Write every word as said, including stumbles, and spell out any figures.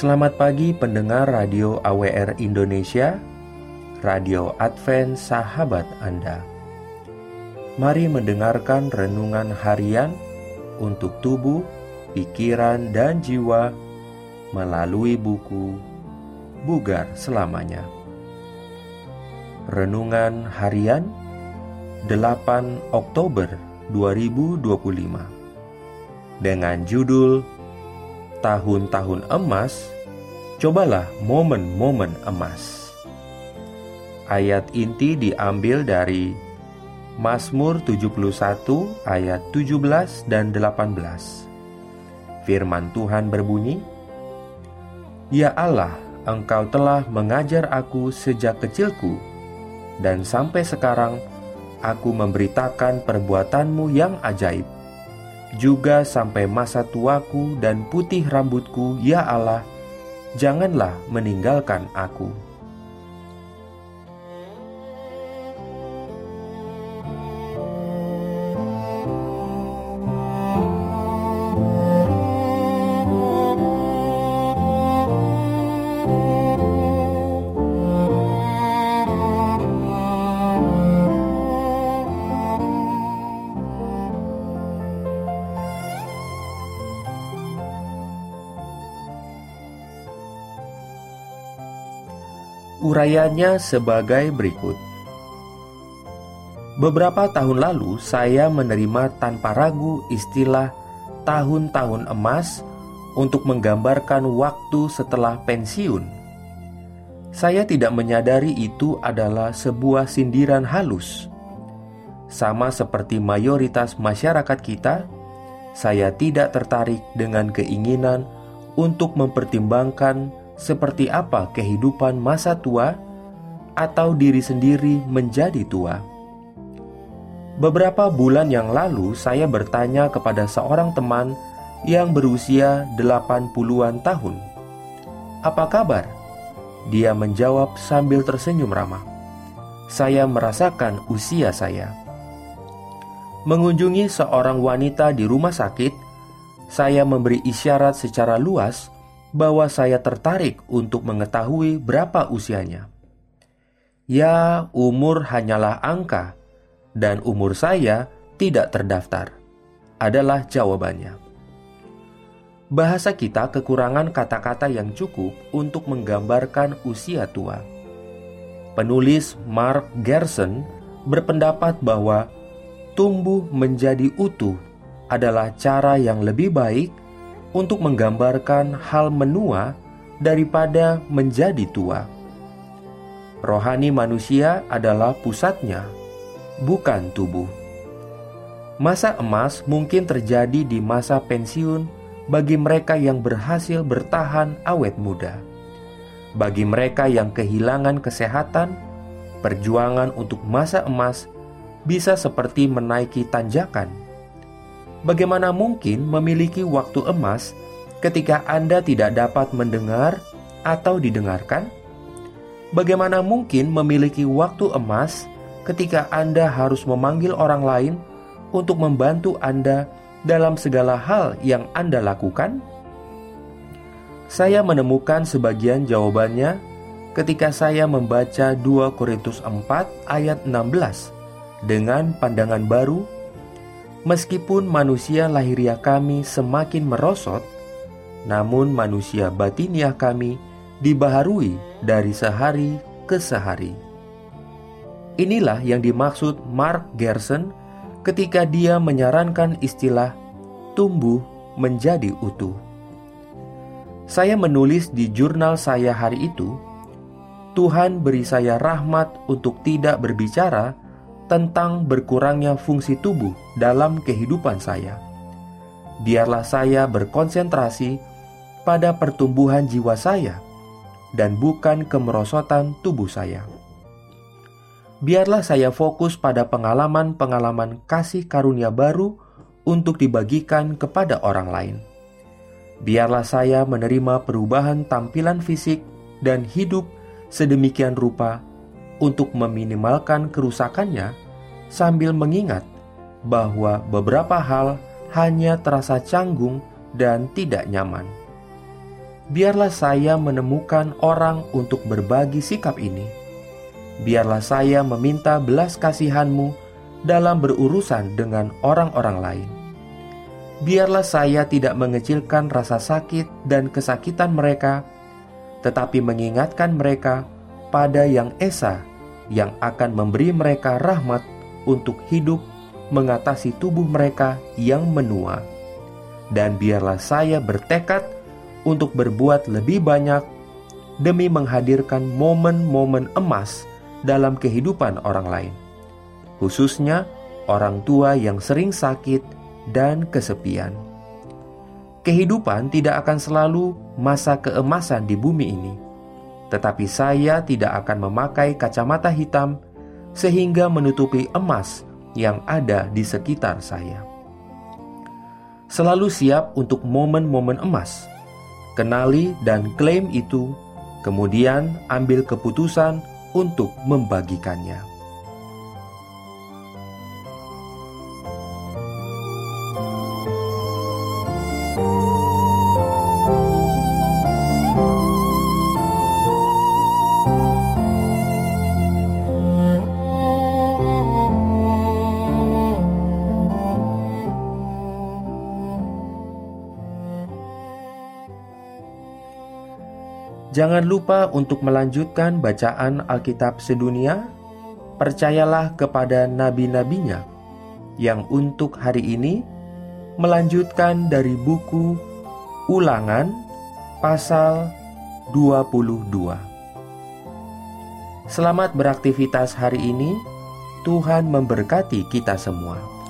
Selamat pagi pendengar Radio A W R Indonesia, Radio Advent Sahabat Anda. Mari mendengarkan renungan harian untuk tubuh, pikiran, dan jiwa melalui buku Bugar Selamanya. Renungan harian delapan Oktober dua ribu dua puluh lima dengan judul Tahun-tahun Emas, cobalah momen-momen emas. Ayat inti diambil dari Mazmur tujuh puluh satu ayat tujuh belas dan delapan belas. Firman Tuhan berbunyi, "Ya Allah, Engkau telah mengajar aku sejak kecilku, dan sampai sekarang aku memberitakan perbuatanmu yang ajaib. Juga sampai masa tuaku dan putih rambutku, ya Allah, janganlah meninggalkan aku." Urayanya sebagai berikut. Beberapa tahun lalu saya menerima tanpa ragu istilah tahun-tahun emas untuk menggambarkan waktu setelah pensiun. Saya tidak menyadari itu adalah sebuah sindiran halus. Sama seperti mayoritas masyarakat kita, saya tidak tertarik dengan keinginan untuk mempertimbangkan seperti apa kehidupan masa tua atau diri sendiri menjadi tua. Beberapa bulan yang lalu saya bertanya kepada seorang teman yang berusia delapan puluhan tahun, "Apa kabar?" Dia menjawab sambil tersenyum ramah. Saya merasakan usia saya. Mengunjungi seorang wanita di rumah sakit, saya memberi isyarat secara luas bahwa saya tertarik untuk mengetahui berapa usianya. "Ya, umur hanyalah angka, dan umur saya tidak terdaftar," adalah jawabannya. Bahasa kita kekurangan kata-kata yang cukup untuk menggambarkan usia tua. Penulis Mark Gerson berpendapat bahwa tumbuh menjadi utuh adalah cara yang lebih baik untuk menggambarkan hal menua daripada menjadi tua. Rohani manusia adalah pusatnya, bukan tubuh. Masa emas mungkin terjadi di masa pensiun bagi mereka yang berhasil bertahan awet muda. Bagi mereka yang kehilangan kesehatan, perjuangan untuk masa emas bisa seperti menaiki tanjakan. Bagaimana mungkin memiliki waktu emas ketika Anda tidak dapat mendengar atau didengarkan? Bagaimana mungkin memiliki waktu emas ketika Anda harus memanggil orang lain untuk membantu Anda dalam segala hal yang Anda lakukan? Saya menemukan sebagian jawabannya ketika saya membaca dua Korintus empat ayat enam belas dengan pandangan baru. "Meskipun manusia lahiriah kami semakin merosot, namun manusia batiniah kami dibaharui dari sehari ke sehari." Inilah yang dimaksud Mark Gerson ketika dia menyarankan istilah tumbuh menjadi utuh. Saya menulis di jurnal saya hari itu, "Tuhan beri saya rahmat untuk tidak berbicara tentang berkurangnya fungsi tubuh dalam kehidupan saya. Biarlah saya berkonsentrasi pada pertumbuhan jiwa saya dan bukan kemerosotan tubuh saya. Biarlah saya fokus pada pengalaman-pengalaman kasih karunia baru untuk dibagikan kepada orang lain. Biarlah saya menerima perubahan tampilan fisik dan hidup sedemikian rupa untuk meminimalkan kerusakannya, sambil mengingat bahwa beberapa hal hanya terasa canggung dan tidak nyaman. biarlah saya menemukan orang untuk berbagi sikap ini. Biarlah saya meminta belas kasihan-Mu dalam berurusan dengan orang-orang lain. Biarlah saya tidak mengecilkan rasa sakit dan kesakitan mereka, tetapi mengingatkan mereka pada Yang Esa yang akan memberi mereka rahmat untuk hidup mengatasi tubuh mereka yang menua. Dan biarlah saya bertekad untuk berbuat lebih banyak demi menghadirkan momen-momen emas dalam kehidupan orang lain, khususnya orang tua yang sering sakit dan kesepian. Kehidupan tidak akan selalu masa keemasan di bumi ini, tetapi saya tidak akan memakai kacamata hitam sehingga menutupi emas yang ada di sekitar saya. Selalu siap untuk momen-momen emas. Kenali dan klaim itu, kemudian ambil keputusan untuk membagikannya. Jangan lupa untuk melanjutkan bacaan Alkitab sedunia. Percayalah kepada nabi-nabinya yang untuk hari ini melanjutkan dari buku Ulangan pasal dua puluh dua. Selamat beraktivitas hari ini. Tuhan memberkati kita semua.